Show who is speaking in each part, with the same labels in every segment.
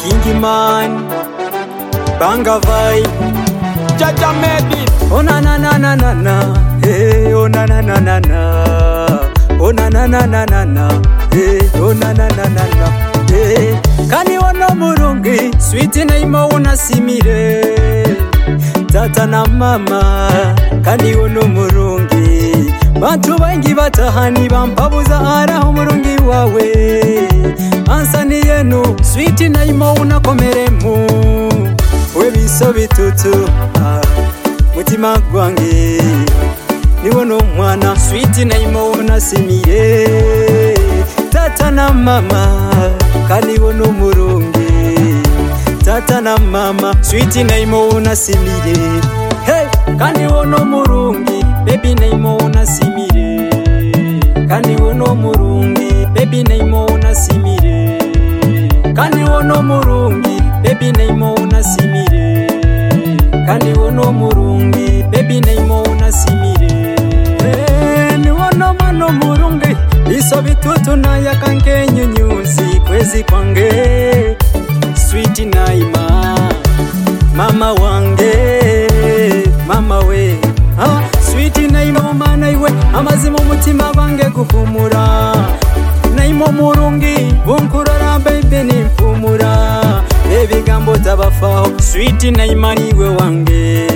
Speaker 1: King Man, Banga Vibe, Jaja Maybe. Oh na na na na na na, hey, oh na na na na na, oh na na na na na na, hey, oh na na na na na, hey. Kani wono murungi, sweet naimo unasimire, tata na mama. Kani wono murungi, bantu bangi batahani bampabuza araho murungi wawe. Ansani yenu, sweet naimo unakomeremu, we biso bitutu, mutima gwange niwono mwana. Sweet naimo unasimire, tata na mama. Kani wono murungi, tata na mama. Sweet naimo unasimire, hey. Kani wono murungi, baby naimo unasimire. Kani wono murungi, baby naimo unasimire. Kani wono murungi, baby naimo unasimire. Kani wono murungi, baby naimo unasimire. Ni wono mano murungi, iso bitutu na yakanke nyunyuzi kwezi kwange. Sweet naima, mama wange, mama we. Sweet naima mana iwe, amazimu mutima bange gufumura. Naimo murungi, bunkurora baby nimpumura. Ebigambo tabafaho, sweet naima niwe wange.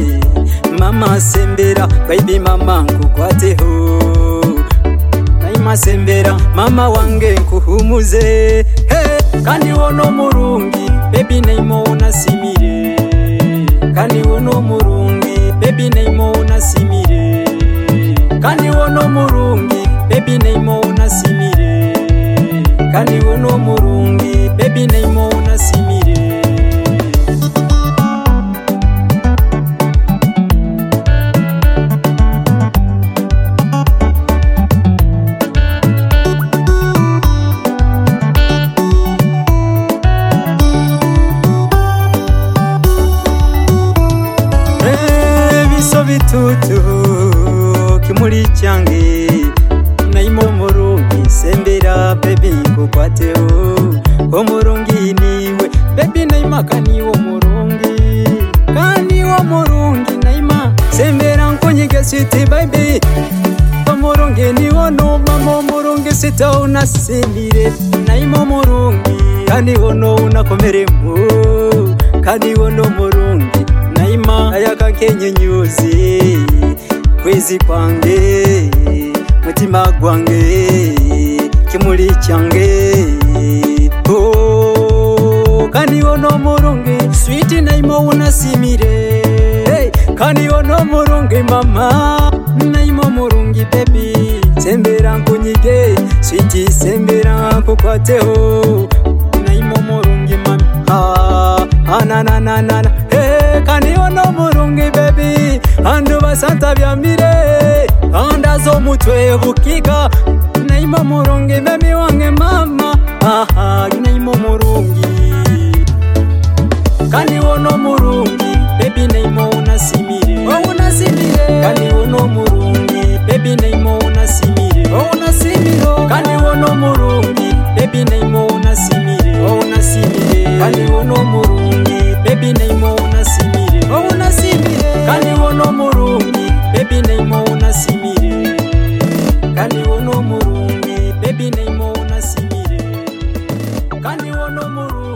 Speaker 1: Mama sembera, baby mama nkukwateho. Naima sembera, mama wange nkuhumuze, hey. Kani wono murungi, baby naimo unasimire. Kani wono murungi, baby naimo unasimire. Kani wono murungi, baby naimo unasimire. Kani wono murungi, baby naimo unasimire. Biso bitutu kimuli change, naimo murungi sembera baby nkukwateho. Omurungi niwe baby naima. Kani wo murungi, kani wo murungi naima sembera nkonyege sweet baby. Omurungi ni wono mama, omurungi sita unasimire. Naimo murungi, kani wono unakomeremu. Kani wono murungi naima ayakanke nyunyuzi kwezi kwange, mutima gwange kimuli change. Oh, kani wono murungi, sweet naimo unasimire, hey. Kani wono murungi mama, naimo murungi baby. Sembera nkunyige, sweet sembera nkukwateho. Naimo murungi mami, na na na na, hey. Kani wono murungi baby, andu basanta byamire, andazo mutwe bukika. Naimo murungi baby wange mama, naimo murungi. Kani wono murungi, baby naimo unasimire. Oh unasimire. Kani wono murungi, baby naimo unasimire. Oh unasimire. Kani wono murungi, baby naimo unasimire. Oh unasimire. Kani wono murungi, baby naimo unasimire. Oh unasimire. Kani wono murungi, baby naimo unasimire. Kani wono murungi, baby naimo unasimire. Kani wono murungi.